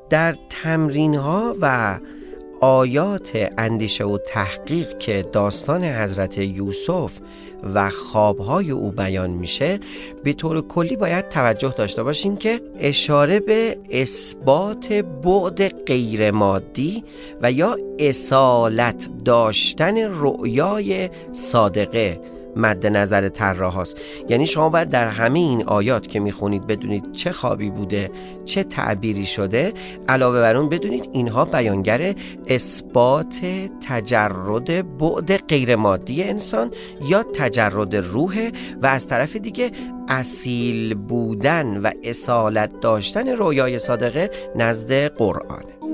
در تمرین‌ها و آیات اندیشه و تحقیق که داستان حضرت یوسف و خوابهای او بیان میشه، به طور کلی باید توجه داشته باشیم که اشاره به اثبات بعد غیر مادی و یا اصالت داشتن رؤیای صادقه مد نظر طراح هست. یعنی شما باید در همه این آیات که میخونید بدونید چه خوابی بوده، چه تعبیری شده، علاوه بر اون بدونید اینها بیانگر اثبات تجرد بعد غیر مادی انسان یا تجرد روح و از طرف دیگه اصیل بودن و اصالت داشتن رویای صادقه نزد قرآن.